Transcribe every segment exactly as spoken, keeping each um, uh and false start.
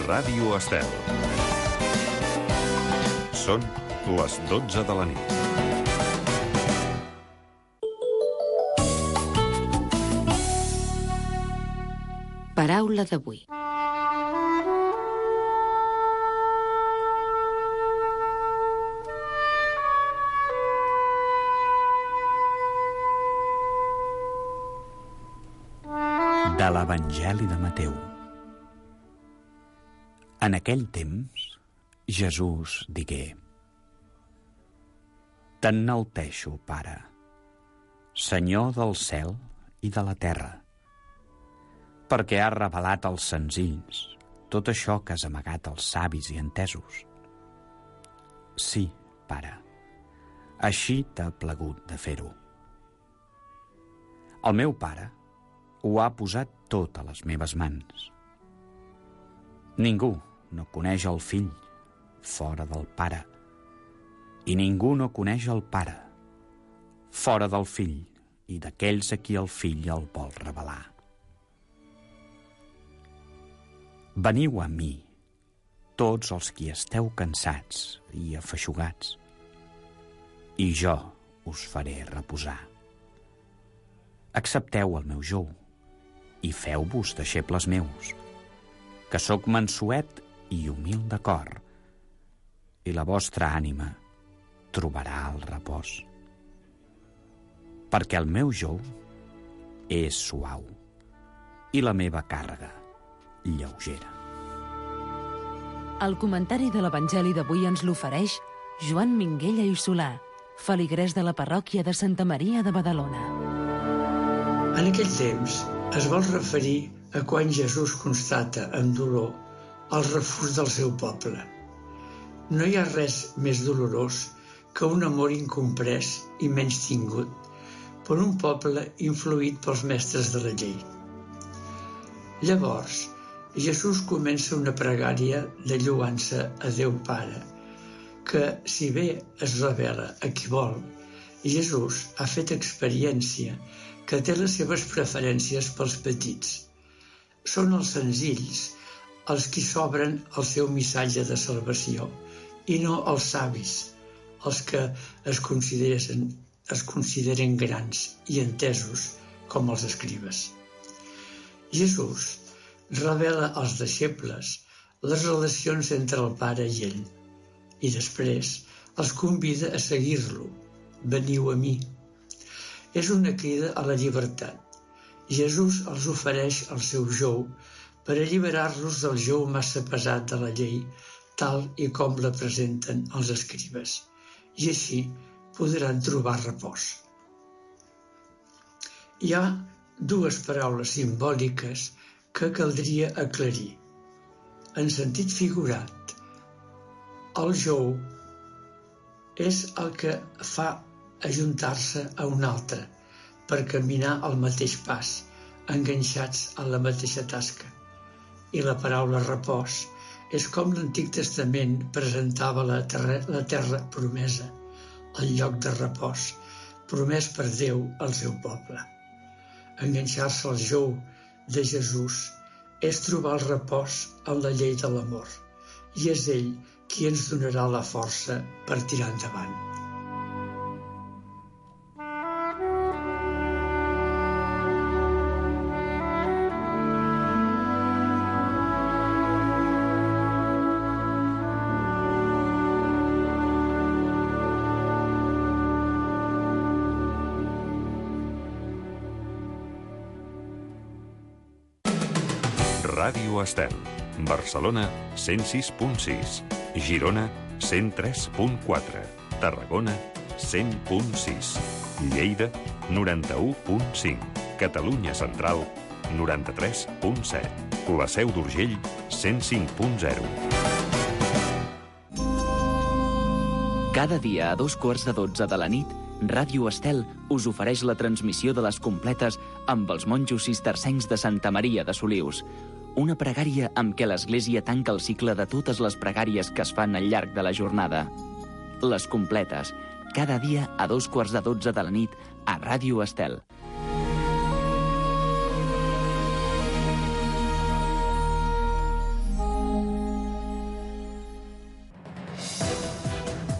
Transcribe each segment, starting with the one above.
Ràdio Estel. Són les dotze de la nit. Paraula d'avui. De l'Evangeli de Mateu. En aquell temps, Jesús digué: T'enalteixo, Pare, Senyor del cel i de la terra, perquè has revelat als senzills tot això que has amagat als savis i entesos. Sí, Pare, així t'ha plagut de fer-ho. El meu Pare ho ha posat tot a les meves mans. Ningú no coneix el fill fora del Pare, i ningú no coneix el Pare fora del fill i d'aquells a qui el fill el vol revelar. Veniu a mi, tots els qui esteu cansats i afeixugats, i jo us faré reposar. Accepteu el meu jou i feu-vos deixebles meus, que sóc mansuet i humil de cor, i la vostra ànima trobarà el repòs. Perquè el meu jou és suau i la meva càrrega lleugera. El comentari de l'Evangeli d'avui ens l'ofereix Joan Minguella i Solà, feligrès de la parròquia de Santa Maria de Badalona. En aquell temps es vol referir a quan Jesús constata amb dolor el refús del seu poble. No hi ha res més dolorós que un amor incomprès i menystingut per un poble influït pels mestres de la llei. Llavors, Jesús comença una pregària de lloança a Déu Pare, que, si bé es revela a qui vol, Jesús ha fet experiència que té les seves preferències pels petits. Són els senzills els qui s'obren el seu missatge de salvació i no els savis, els que es consideren, es consideren grans i entesos com els escribes. Jesús revela als deixebles les relacions entre el Pare i ell i després els convida a seguir-lo. Veniu a mi. És una crida a la llibertat. Jesús els ofereix el seu jou per alliberar-los del jou massa pesat de la llei, tal i com la presenten els escribes, i així podran trobar repòs. Hi ha dues paraules simbòliques que caldria aclarir. En sentit figurat, el jou és el que fa ajuntar-se a un altre per caminar al mateix pas, enganxats a la mateixa tasca. I la paraula repòs és com l'Antic Testament presentava la terra, la terra promesa, el lloc de repòs, promès per Déu al seu poble. Enganxar-se al jou de Jesús és trobar el repòs en la llei de l'amor, i és ell qui ens donarà la força per tirar endavant. Ràdio Estel. Barcelona, cent sis punt sis. Girona, cent tres punt quatre. Tarragona, cent punt sis. Lleida, noranta-u punt cinc. Catalunya Central, noranta-tres punt set. La Seu d'Urgell, cent cinc punt zero. Cada dia a dos quarts de dotze de la nit, Ràdio Estel us ofereix la transmissió de les completes amb els monjos cistercencs de Santa Maria de Solius. Una pregària amb què l'Església tanca el cicle de totes les pregàries que es fan al llarg de la jornada. Les completes, cada dia a dos quarts de dotze de la nit a Ràdio Estel.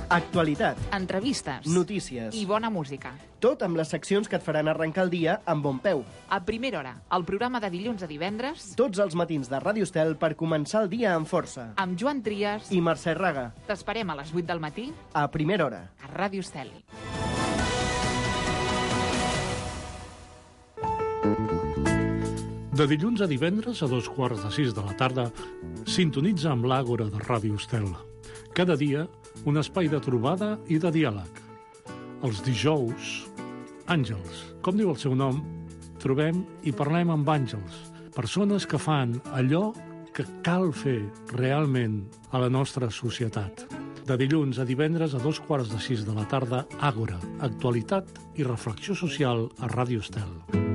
Actualitat, entrevistes notícies i bona música. Tot amb les seccions que et faran arrencar el dia amb bon peu. A primera hora, el programa de dilluns a divendres, Tots els matins de Ràdio Estel per començar el dia amb força. amb Joan Trias. I Mercè Raga, T'esperem a les vuit del matí a primera hora. a Ràdio Estel. De dilluns a divendres a dos quarts de sis de la tarda, sintonitza amb l'Àgora de Ràdio Estel. Cada dia, un espai de trobada i de diàleg. Els dijous, àngels. Com diu el seu nom, trobem i parlem amb àngels, persones que fan allò que cal fer realment a la nostra societat. De dilluns a divendres a dos quarts de sis de la tarda, Àgora, actualitat i reflexió social a Ràdio Estel.